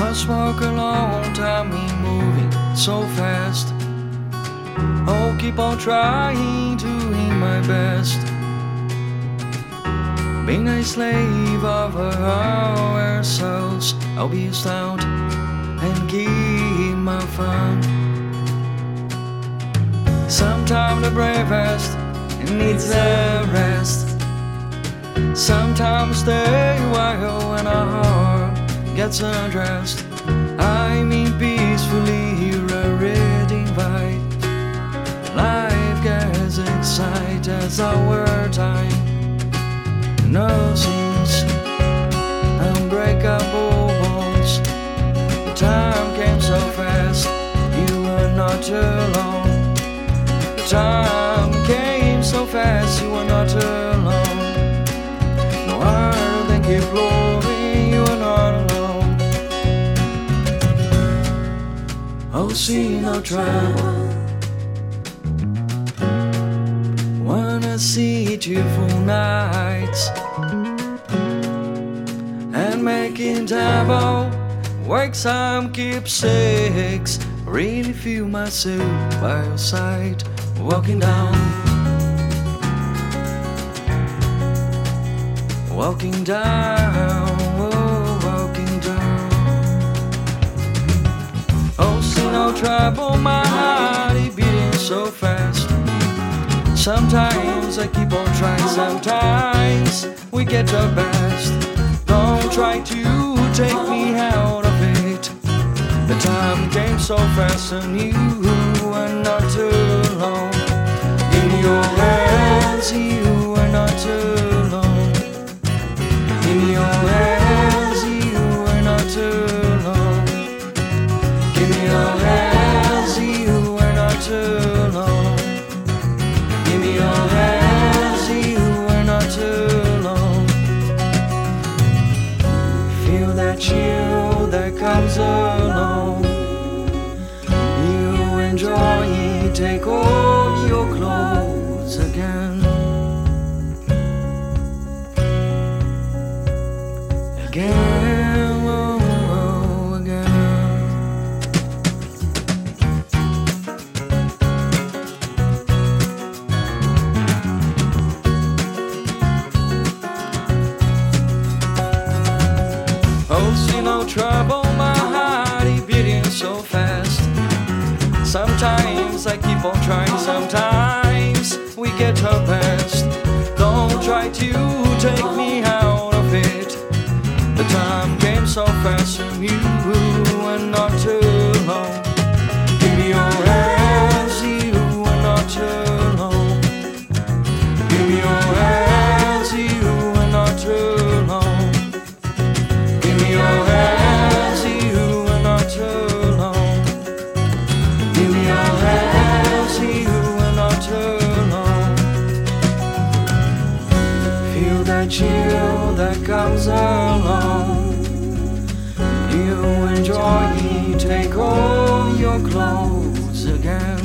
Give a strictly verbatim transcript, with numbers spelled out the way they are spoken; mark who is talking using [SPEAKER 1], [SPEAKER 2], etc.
[SPEAKER 1] Must walk a long time in moving so fast. I'll keep on trying, doing my best. Being a slave of ourselves, I'll be stout and keep my fun. Sometimes the bravest needs a rest. Sometimes stay a while when our heart gets undressed. I mean peacefully reading by. Life gets excited as our time. Nothing's unbreakable bonds. The time came so fast, you were not alone. The time came so fast, you were not alone. No harder than keep flowing, you were not alone. Oh, see no trouble. Wanna see cheerful nights and making double work some keepsakes. Really feel myself by your side, walking down, walking down, oh, walking down. Oh, see no trouble, my heart is beating so fast. Sometimes I keep on trying, sometimes we get the best. Don't try to take me out of it. The time came so fast and you were not alone. In your hands you were not alone. In your hands you were not alone. In your hands you were not alone. In your hands you were not alone. Feel that chill that comes along. You enjoy it, take off your clothes again. Again, oh, oh, again. Oh, see no trouble, my heart is beating so fast. Sometimes I keep on trying, sometimes we get our best. Don't try to take me out of it. The time came so fast and you were not alone. Give me your hands, you were not alone. Give me your hands, you were not alone. Give me your hands, you were not alone. Give me your hands, you were not alone. Feel that chill that comes along. You enjoy it, take all your clothes again.